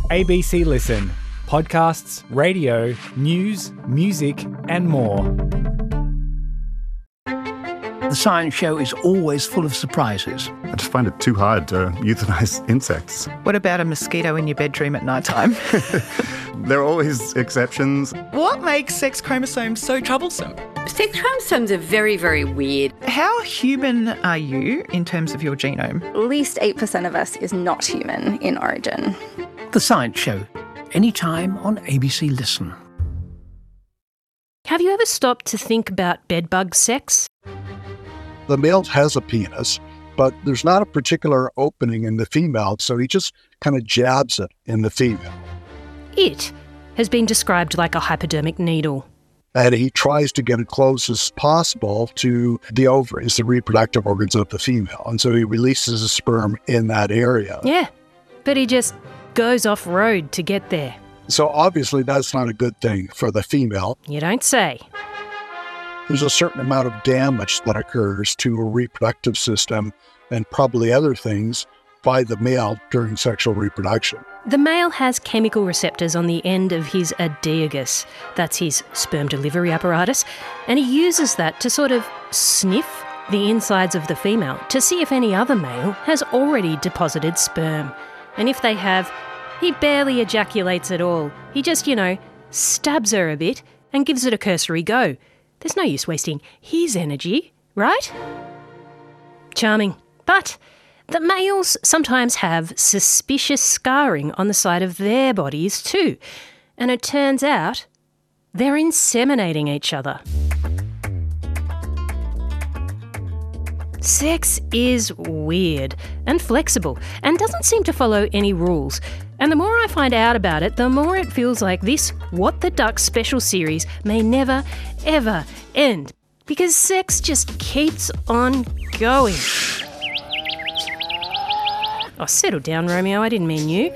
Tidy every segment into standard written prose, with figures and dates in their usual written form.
ABC Listen. Podcasts, radio, news, music and more. The Science Show is always full of surprises. I just find it too hard to euthanize insects. What about a mosquito in your bedroom at night time? There are always exceptions. What makes sex chromosomes so troublesome? Sex chromosomes are very, very weird. How human are you in terms of your genome? At least 8% of us is not human in origin. The Science Show, anytime on ABC Listen. Have you ever stopped to think about bedbug sex? The male has a penis, but there's not a particular opening in the female, so he just kind of jabs it in the female. It has been described like a hypodermic needle. And he tries to get it close as possible to the ovaries, the reproductive organs of the female. And so he releases the sperm in that area. Yeah, but he just goes off-road to get there. So obviously that's not a good thing for the female. You don't say. There's a certain amount of damage that occurs to a reproductive system and probably other things by the male during sexual reproduction. The male has chemical receptors on the end of his adiagus, that's his sperm delivery apparatus, and he uses that to sort of sniff the insides of the female to see if any other male has already deposited sperm. And if they have, he barely ejaculates at all. He just, stabs her a bit and gives it a cursory go. There's no use wasting his energy, right? Charming. But the males sometimes have suspicious scarring on the side of their bodies too. And it turns out they're inseminating each other. Sex is weird and flexible and doesn't seem to follow any rules. And the more I find out about it, the more it feels like this What the Duck special series may never, ever end. Because sex just keeps on going. Oh, settle down, Romeo. I didn't mean you.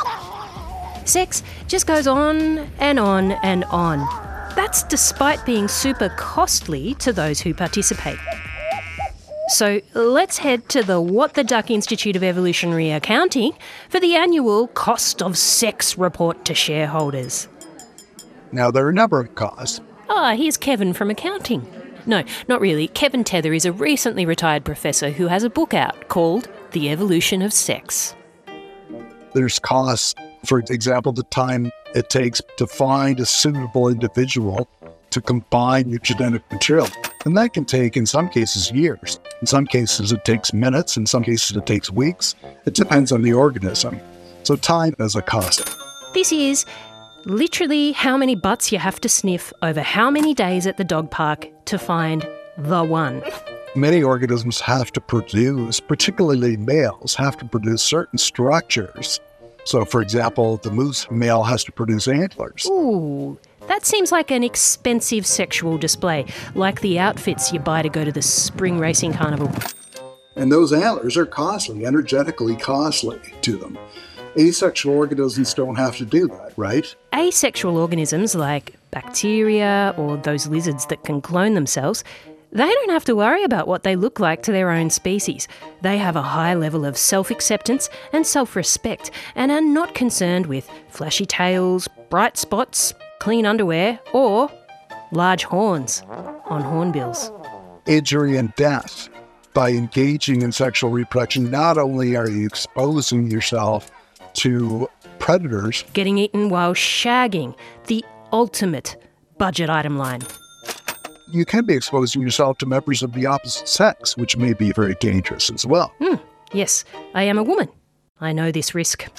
Sex just goes on and on and on. That's despite being super costly to those who participate. So let's head to the What the Duck Institute of Evolutionary Accounting for the annual Cost of Sex report to shareholders. Now, there are a number of costs. Here's Kevin from accounting. No, not really. Kevin Tether is a recently retired professor who has a book out called The Evolution of Sex. There's costs, for example, the time it takes to find a suitable individual to combine your genetic material. And that can take, in some cases, years. In some cases, it takes minutes. In some cases, it takes weeks. It depends on the organism. So time is a cost. This is literally how many butts you have to sniff over how many days at the dog park to find the one. Many organisms have to produce, particularly males, have to produce certain structures. So, for example, the moose male has to produce antlers. Ooh, that seems like an expensive sexual display, like the outfits you buy to go to the spring racing carnival. And those antlers are costly, energetically costly to them. Asexual organisms don't have to do that, right? Asexual organisms like bacteria or those lizards that can clone themselves, they don't have to worry about what they look like to their own species. They have a high level of self-acceptance and self-respect and are not concerned with flashy tails, bright spots, clean underwear, or large horns on hornbills. Injury and death. By engaging in sexual reproduction, not only are you exposing yourself to predators, getting eaten while shagging, the ultimate budget item line. You can be exposing yourself to members of the opposite sex, which may be very dangerous as well. Yes, I am a woman. I know this risk.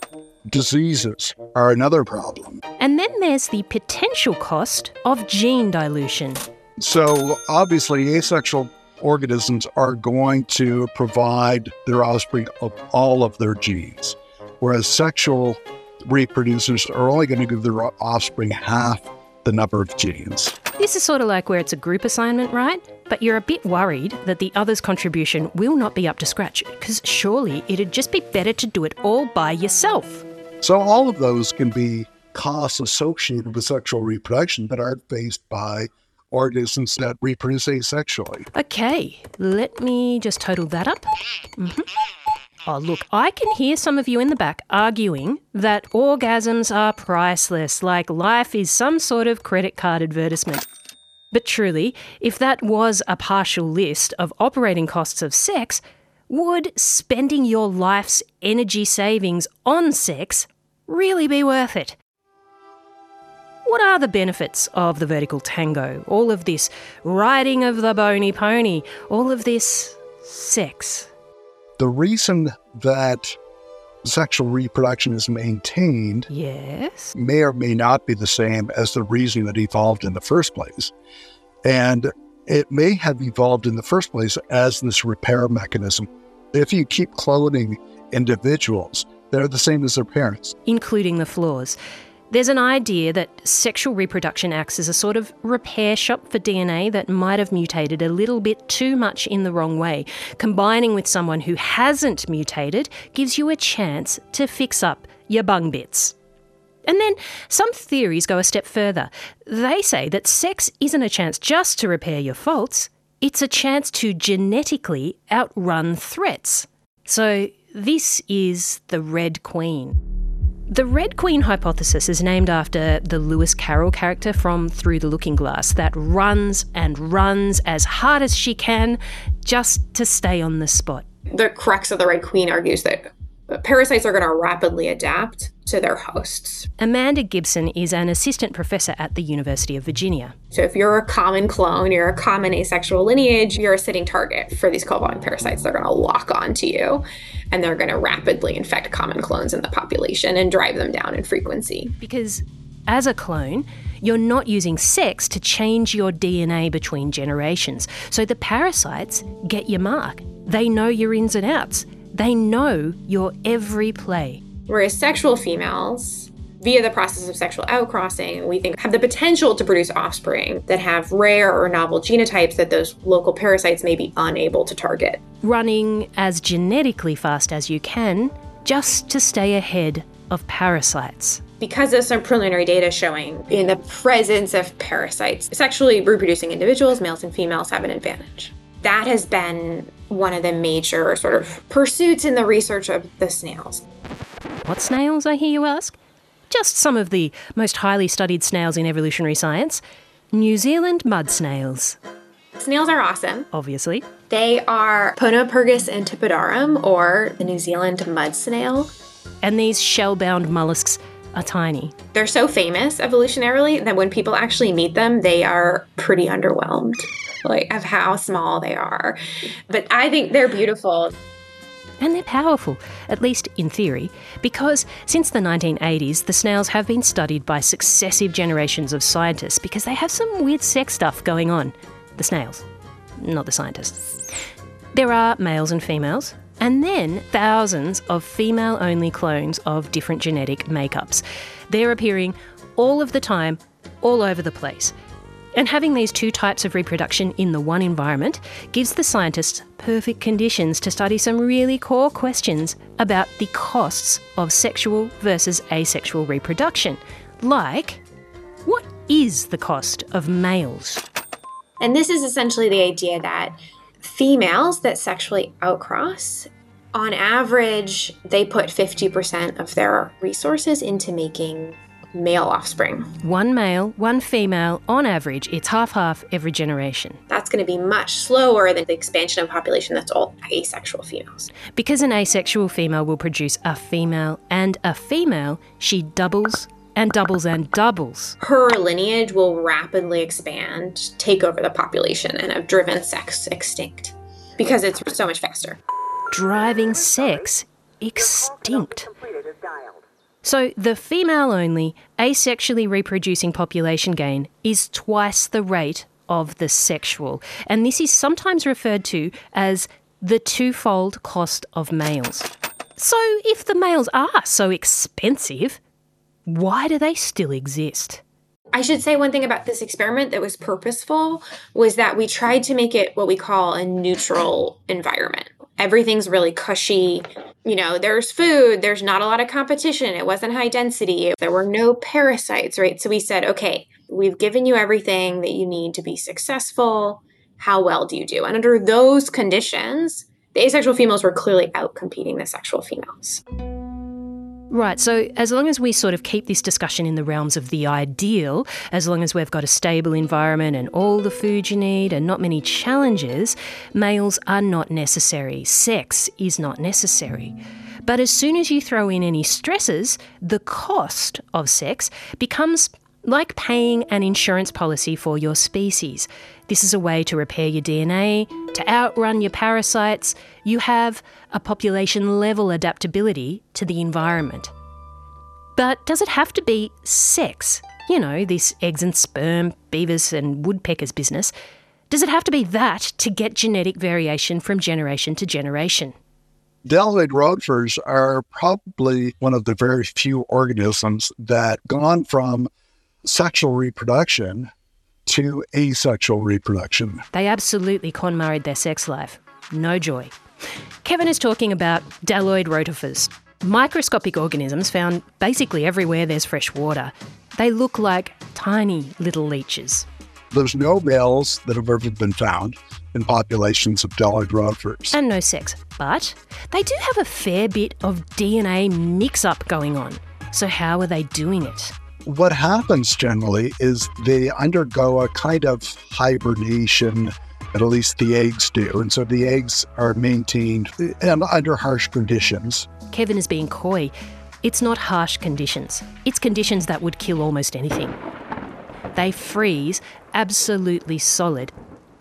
Diseases are another problem. And then there's the potential cost of gene dilution. So obviously asexual organisms are going to provide their offspring of all of their genes, whereas sexual reproducers are only going to give their offspring half the number of genes. This is sort of like where it's a group assignment, right? But you're a bit worried that the other's contribution will not be up to scratch, because surely it'd just be better to do it all by yourself. So all of those can be costs associated with sexual reproduction that aren't faced by organisms that reproduce asexually. Okay, let me just total that up. Oh, look, I can hear some of you in the back arguing that orgasms are priceless, like life is some sort of credit card advertisement. But truly, if that was a partial list of operating costs of sex, would spending your life's energy savings on sex really be worth it? What are the benefits of the vertical tango? All of this riding of the bony pony, all of this sex. The reason that sexual reproduction is maintained Yes. may or may not be the same as the reason it evolved in the first place. And it may have evolved in the first place as this repair mechanism. If you keep cloning individuals, they're the same as their parents. Including the flaws. There's an idea that sexual reproduction acts as a sort of repair shop for DNA that might have mutated a little bit too much in the wrong way. Combining with someone who hasn't mutated gives you a chance to fix up your bung bits. And then some theories go a step further. They say that sex isn't a chance just to repair your faults, it's a chance to genetically outrun threats. So this is the Red Queen. The Red Queen hypothesis is named after the Lewis Carroll character from Through the Looking Glass that runs and runs as hard as she can just to stay on the spot. The crux of the Red Queen argues that parasites are going to rapidly adapt to their hosts. Amanda Gibson is an assistant professor at the University of Virginia. So if you're a common clone, you're a common asexual lineage, you're a sitting target for these cobalt parasites. They're going to lock onto you and they're going to rapidly infect common clones in the population and drive them down in frequency. Because as a clone, you're not using sex to change your DNA between generations. So the parasites get your mark. They know your ins and outs. They know your every play. Whereas sexual females, via the process of sexual outcrossing, we think have the potential to produce offspring that have rare or novel genotypes that those local parasites may be unable to target. Running as genetically fast as you can just to stay ahead of parasites. Because there's some preliminary data showing in the presence of parasites, sexually reproducing individuals, males and females, have an advantage. That has been one of the major sort of pursuits in the research of the snails. What snails, I hear you ask? Just some of the most highly studied snails in evolutionary science. New Zealand mud snails. Snails are awesome. Obviously. They are Ponopurgus antipodarum, or the New Zealand mud snail. And these shell-bound mollusks are tiny. They're so famous evolutionarily that when people actually meet them, they are pretty underwhelmed, like, of how small they are. But I think they're beautiful. And they're powerful, at least in theory, because since the 1980s, the snails have been studied by successive generations of scientists because they have some weird sex stuff going on. The snails, not the scientists. There are males and females, and then thousands of female-only clones of different genetic makeups. They're appearing all of the time, all over the place. And having these two types of reproduction in the one environment gives the scientists perfect conditions to study some really core questions about the costs of sexual versus asexual reproduction. Like, what is the cost of males? And this is essentially the idea that females that sexually outcross, on average, they put 50% of their resources into making male offspring. One male, one female, on average, it's half-half every generation. That's going to be much slower than the expansion of population that's all asexual females. Because an asexual female will produce a female and a female, she doubles and doubles and doubles. Her lineage will rapidly expand, take over the population, and have driven sex extinct because it's so much faster. Driving sex extinct. So the female-only, asexually reproducing population gain is twice the rate of the sexual. And this is sometimes referred to as the twofold cost of males. So if the males are so expensive, why do they still exist? I should say one thing about this experiment that was purposeful was that we tried to make it what we call a neutral environment. Everything's really cushy. You know, there's food, there's not a lot of competition. It wasn't high density. There were no parasites, right? So we said, okay, we've given you everything that you need to be successful. How well do you do? And under those conditions, the asexual females were clearly outcompeting the sexual females. Right, so as long as we sort of keep this discussion in the realms of the ideal, as long as we've got a stable environment and all the food you need and not many challenges, males are not necessary. Sex is not necessary. But as soon as you throw in any stresses, the cost of sex becomes like paying an insurance policy for your species. This is a way to repair your DNA, to outrun your parasites. You have a population-level adaptability to the environment. But does it have to be sex? You know, this eggs and sperm, beavers and woodpeckers business. Does it have to be that to get genetic variation from generation to generation? Deltoid rotifers are probably one of the very few organisms that gone from sexual reproduction to asexual reproduction. They absolutely KonMari'd their sex life. No joy. Kevin is talking about Deltoid rotifers, microscopic organisms found basically everywhere there's fresh water. They look like tiny little leeches. There's no males that have ever been found in populations of Deltoid rotifers. And no sex. But they do have a fair bit of DNA mix-up going on. So how are they doing it? What happens generally is they undergo a kind of hibernation, at least the eggs do. And so the eggs are maintained under harsh conditions. Kevin is being coy. It's not harsh conditions. It's conditions that would kill almost anything. They freeze absolutely solid.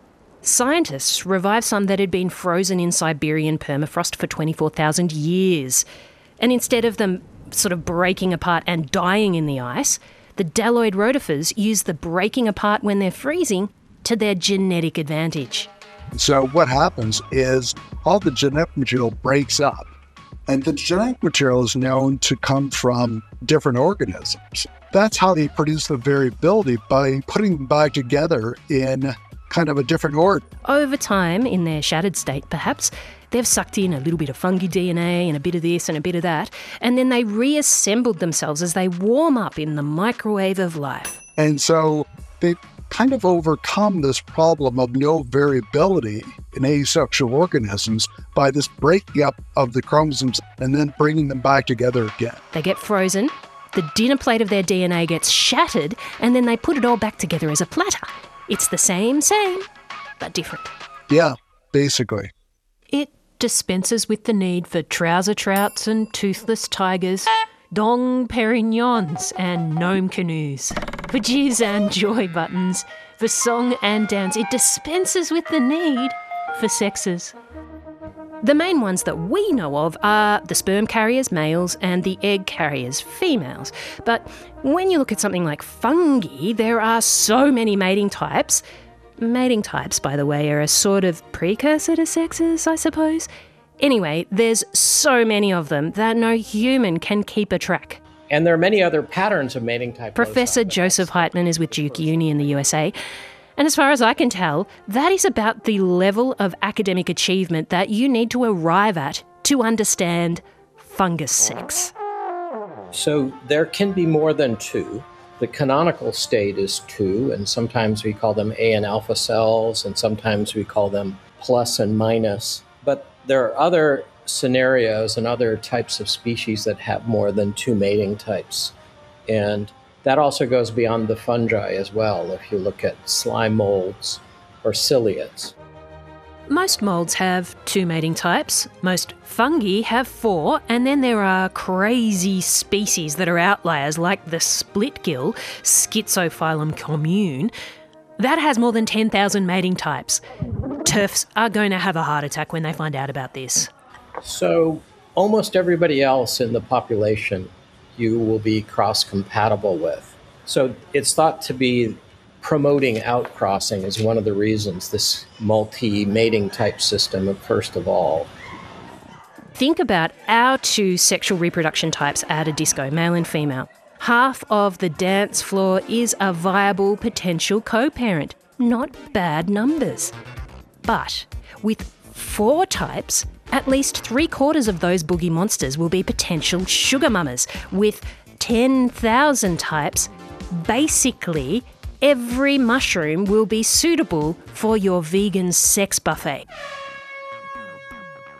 Scientists revived some that had been frozen in Siberian permafrost for 24,000 years. And instead of them sort of breaking apart and dying in the ice, the Deltoid rotifers use the breaking apart when they're freezing to their genetic advantage. So what happens is all the genetic material breaks up, and the genetic material is known to come from different organisms. That's how they produce the variability, by putting them back together in kind of a different order. Over time, in their shattered state perhaps, they've sucked in a little bit of fungi DNA and a bit of this and a bit of that, and then they reassembled themselves as they warm up in the microwave of life. And so they kind of overcome this problem of no variability in asexual organisms by this breaking up of the chromosomes and then bringing them back together again. They get frozen, the dinner plate of their DNA gets shattered, and then they put it all back together as a platter. It's the same, but different. Yeah, basically. It dispenses with the need for trouser trouts and toothless tigers, dong perignons and gnome canoes, for jizz and joy buttons, for song and dance. It dispenses with the need for sexes. The main ones that we know of are the sperm carriers, males, and the egg carriers, females. But when you look at something like fungi, there are so many mating types. Mating types, by the way, are a sort of precursor to sexes, I suppose. Anyway, there's so many of them that no human can keep a track. And there are many other patterns of mating type. Professor Joseph Heitman is with Duke Uni in the USA. And as far as I can tell, that is about the level of academic achievement that you need to arrive at to understand fungus sex. So there can be more than two. The canonical state is two, and sometimes we call them A and alpha cells, and sometimes we call them plus and minus. But there are other scenarios and other types of species that have more than two mating types. And that also goes beyond the fungi as well, if you look at slime molds or ciliates. Most molds have two mating types, most fungi have four, and then there are crazy species that are outliers like the split-gill Schizophilum commune. That has more than 10,000 mating types. TERFs are going to have a heart attack when they find out about this. So almost everybody else in the population you will be cross-compatible with. So it's thought to be promoting outcrossing is one of the reasons, this multi-mating type system, first of all. Think about our two sexual reproduction types at a disco, male and female. Half of the dance floor is a viable potential co-parent. Not bad numbers. But with 4 types, at least 3/4 of those boogie monsters will be potential sugar mamas. With 10,000 types, basically every mushroom will be suitable for your vegan sex buffet.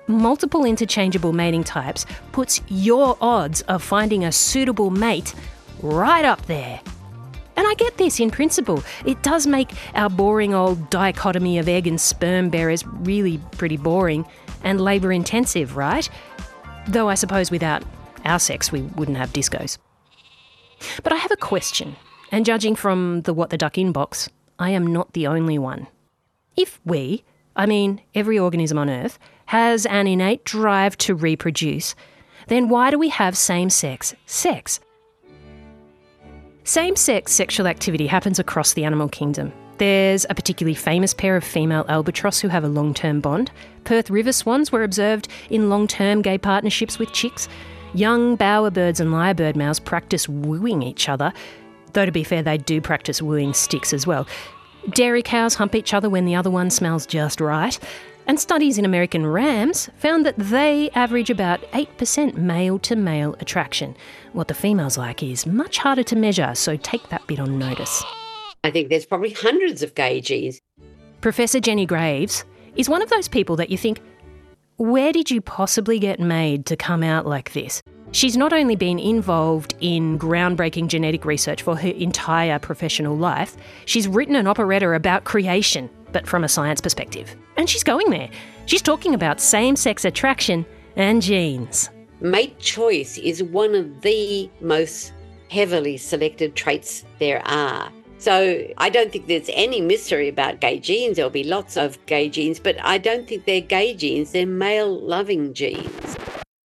multiple interchangeable mating types puts your odds of finding a suitable mate right up there. And I get this in principle. It does make our boring old dichotomy of egg and sperm bearers really pretty boring and labour intensive, right? Though I suppose without our sex we wouldn't have discos. But I have a question, and judging from the What the Duck inbox, I am not the only one. If we, I mean every organism on Earth, has an innate drive to reproduce, then why do we have same-sex sex? Same-sex sexual activity happens across the animal kingdom. There's a particularly famous pair of female albatross who have a long-term bond. Perth river swans were observed in long-term gay partnerships with chicks. Young bowerbirds and lyrebird males practice wooing each other, though to be fair, they do practice wooing sticks as well. Dairy cows hump each other when the other one smells just right. And studies in American rams found that they average about 8% male-to-male attraction. What the females like is much harder to measure, so take that bit on notice. I think there's probably hundreds of gay genes. Professor Jenny Graves is one of those people that you think, where did you possibly get made to come out like this? She's not only been involved in groundbreaking genetic research for her entire professional life, she's written an operetta about creation, but from a science perspective. And she's going there. She's talking about same-sex attraction and genes. Mate choice is one of the most heavily selected traits there are. So I don't think there's any mystery about gay genes. There'll be lots of gay genes, but I don't think they're gay genes. They're male-loving genes.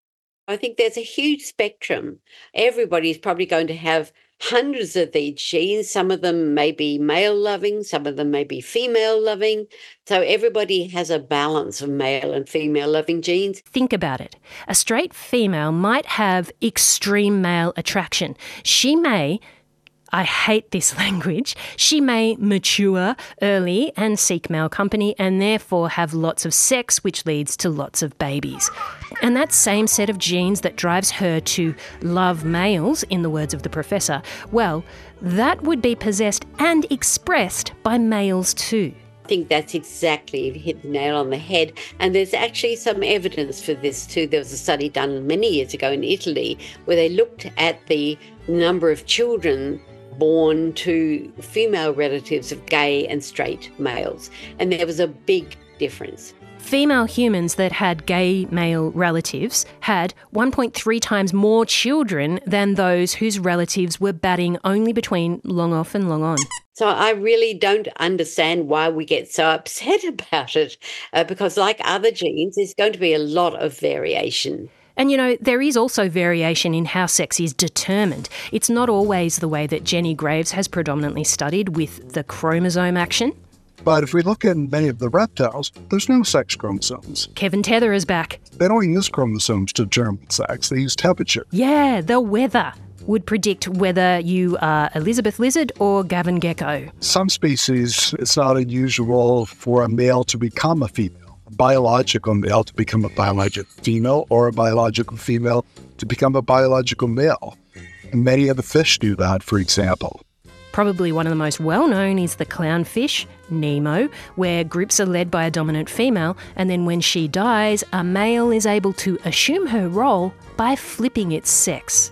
I think there's a huge spectrum. Everybody's probably going to have hundreds of these genes. Some of them may be male-loving, some of them may be female-loving. So everybody has a balance of male and female-loving genes. Think about it. A straight female might have extreme male attraction. She may, I hate this language, she may mature early and seek male company and therefore have lots of sex, which leads to lots of babies. And that same set of genes that drives her to love males, in the words of the professor, well, that would be possessed and expressed by males too. I think that's exactly, you've hit the nail on the head. And there's actually some evidence for this too. There was a study done many years ago in Italy where they looked at the number of children born to female relatives of gay and straight males. And there was a big difference. Female humans that had gay male relatives had 1.3 times more children than those whose relatives were batting only between long off and long on. So I really don't understand why we get so upset about it, because like other genes, there's going to be a lot of variation. And, you know, there is also variation in how sex is determined. It's not always the way that Jenny Graves has predominantly studied with the chromosome action. But if we look at many of the reptiles, there's no sex chromosomes. Kevin Tether is back. They don't use chromosomes to determine sex. They use temperature. Yeah, the weather would predict whether you are Elizabeth Lizard or Gavin Gecko. Some species, it's not unusual for a male to become a female. A biological male to become a biological female, or a biological female to become a biological male. And many of the fish do that, for example. Probably one of the most well-known is the clownfish, Nemo, where groups are led by a dominant female, and then when she dies, a male is able to assume her role by flipping its sex.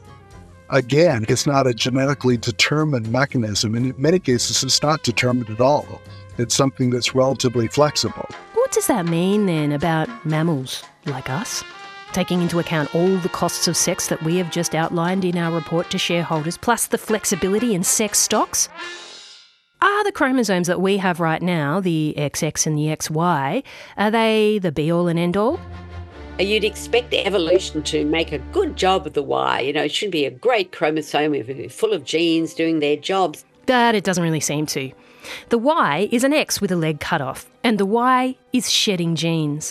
Again, it's not a genetically determined mechanism, and in many cases it's not determined at all. It's something that's relatively flexible. What does that mean then about mammals like us? Taking into account all the costs of sex that we have just outlined in our report to shareholders, plus the flexibility in sex stocks? Are the chromosomes that we have right now, the XX and the XY, are they the be-all and end-all? You'd expect evolution to make a good job of the Y. You know, it should be a great chromosome full of genes doing their jobs. But it doesn't really seem to. The Y is an X with a leg cut off, and the Y is shedding genes.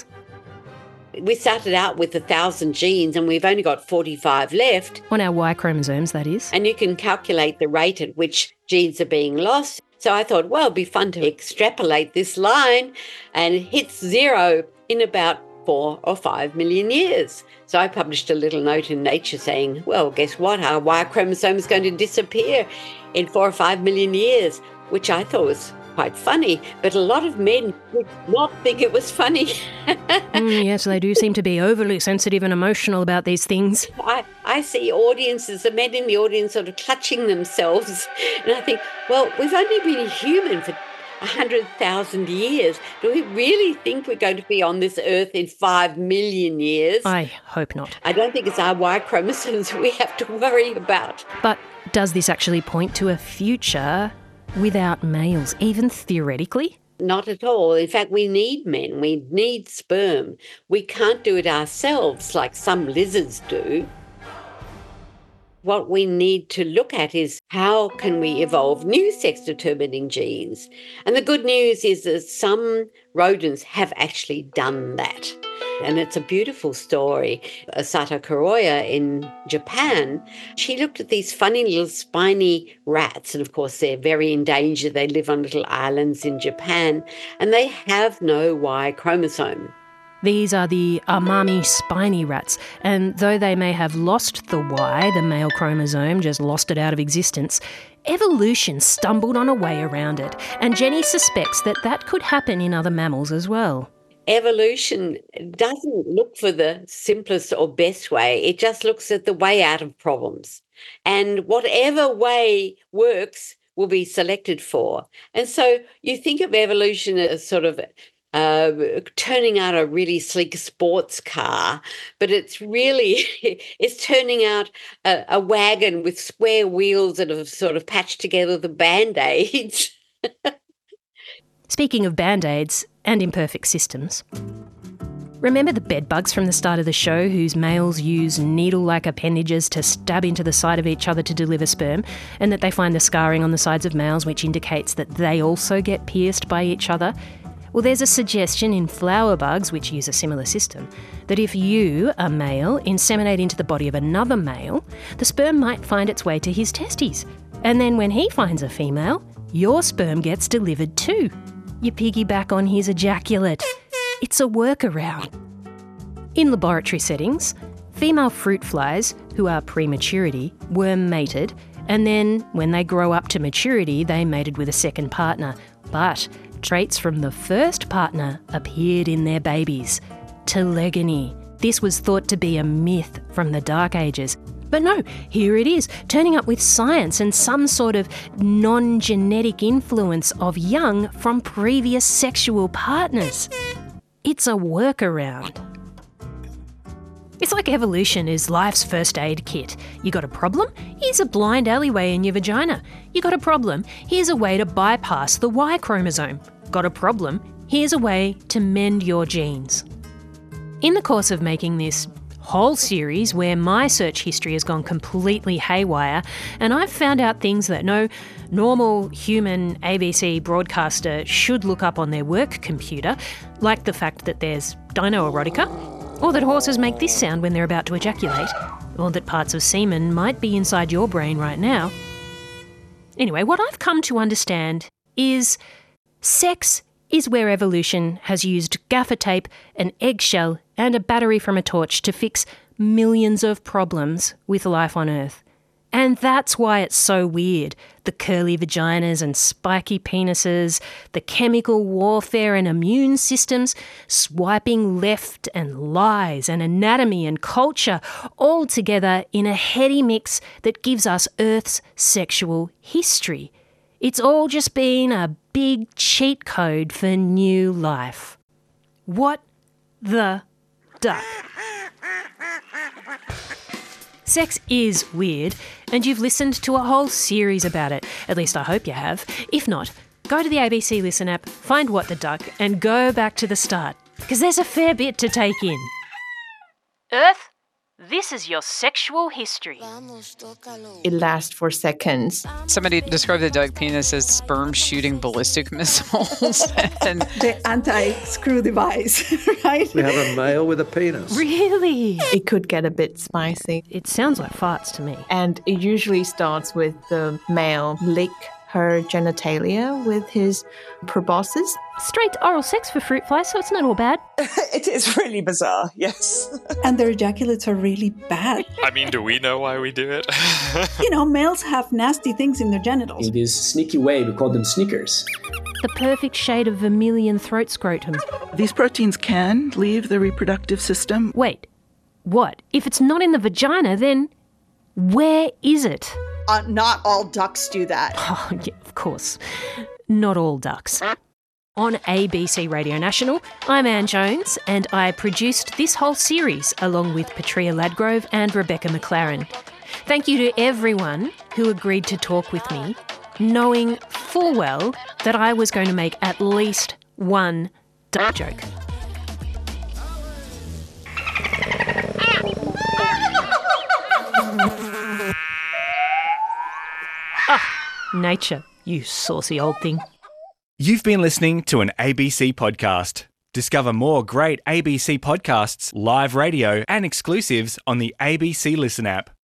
We started out with 1,000 genes and we've only got 45 left. On our Y chromosomes, that is. And you can calculate the rate at which genes are being lost. So I thought, well, it'd be fun to extrapolate this line, and it hits zero in about 4 or 5 million years. So I published a little note in Nature saying, well, guess what? Our Y chromosome is going to disappear in 4 or 5 million years, which I thought was quite funny, but a lot of men did not think it was funny. Yes, they do seem to be overly sensitive and emotional about these things. I see audiences, the men in the audience sort of clutching themselves, and I think, well, we've only been human for 100,000 years. Do we really think we're going to be on this earth in 5 million years? I hope not. I don't think it's our Y chromosomes we have to worry about. But does this actually point to a future without males, even theoretically? Not at all. In fact, we need men. We need sperm. We can't do it ourselves like some lizards do. What we need to look at is how can we evolve new sex-determining genes? And the good news is that some rodents have actually done that. And it's a beautiful story. Sato Kuroya in Japan, she looked at these funny little spiny rats, and of course they're very endangered. They live on little islands in Japan, and they have no Y chromosome. These are the Amami spiny rats, and though they may have lost the Y, the male chromosome, just lost it out of existence, evolution stumbled on a way around it, and Jenny suspects that that could happen in other mammals as well. Evolution doesn't look for the simplest or best way. It just looks at the way out of problems. And whatever way works will be selected for. And so you think of evolution as sort of turning out a really sleek sports car, but it's turning out a wagon with square wheels that have sort of patched together the Band-Aids. Speaking of Band-Aids and imperfect systems, remember the bedbugs from the start of the show whose males use needle-like appendages to stab into the side of each other to deliver sperm, and that they find the scarring on the sides of males which indicates that they also get pierced by each other? Well, there's a suggestion in flower bugs, which use a similar system, that if you, a male, inseminate into the body of another male, the sperm might find its way to his testes. And then when he finds a female, your sperm gets delivered too. You piggyback on his ejaculate. It's a workaround. In laboratory settings, female fruit flies, who are prematurity, were mated, and then when they grow up to maturity, they mated with a second partner. But traits from the first partner appeared in their babies. Telegony. This was thought to be a myth from the Dark Ages. But no, here it is, turning up with science and some sort of non-genetic influence of young from previous sexual partners. It's a workaround. It's like evolution is life's first aid kit. You got a problem? Here's a blind alleyway in your vagina. You got a problem? Here's a way to bypass the Y chromosome. Got a problem? Here's a way to mend your genes. In the course of making this whole series, where my search history has gone completely haywire, and I've found out things that no normal human ABC broadcaster should look up on their work computer, like the fact that there's dino-erotica, or that horses make this sound when they're about to ejaculate, or that parts of semen might be inside your brain right now. Anyway, what I've come to understand is sex is where evolution has used gaffer tape, an eggshell, and a battery from a torch to fix millions of problems with life on Earth. And that's why it's so weird. The curly vaginas and spiky penises, the chemical warfare and immune systems, swiping left and lies and anatomy and culture, all together in a heady mix that gives us Earth's sexual history. It's all just been a big cheat code for new life. What the duck? Sex is weird, and you've listened to a whole series about it. At least I hope you have. If not, go to the ABC Listen app, find What the Duck, and go back to the start, because there's a fair bit to take in. Earth, this is your sexual history. It lasts for seconds. Somebody described the duck penis as sperm shooting ballistic missiles. And the anti-screw device, right? We have a male with a penis. Really? It could get a bit spicy. It sounds like farts to me. And it usually starts with the male lick her genitalia with his proboscis. Straight oral sex for fruit flies, so it's not all bad. It is really bizarre, yes. And their ejaculates are really bad. I mean, do we know why we do it? You know, males have nasty things in their genitals. In this sneaky way, we call them sneakers. The perfect shade of vermilion throat scrotum. These proteins can leave the reproductive system. Wait, what? If it's not in the vagina, then where is it? Not all ducks do that. Oh, yeah, of course. Not all ducks. On ABC Radio National, I'm Anne Jones, and I produced this whole series along with Patria Ladgrove and Rebecca McLaren. Thank you to everyone who agreed to talk with me, knowing full well that I was going to make at least one duck joke. Nature, you saucy old thing. You've been listening to an ABC podcast. Discover more great ABC podcasts, live radio, and exclusives on the ABC Listen app.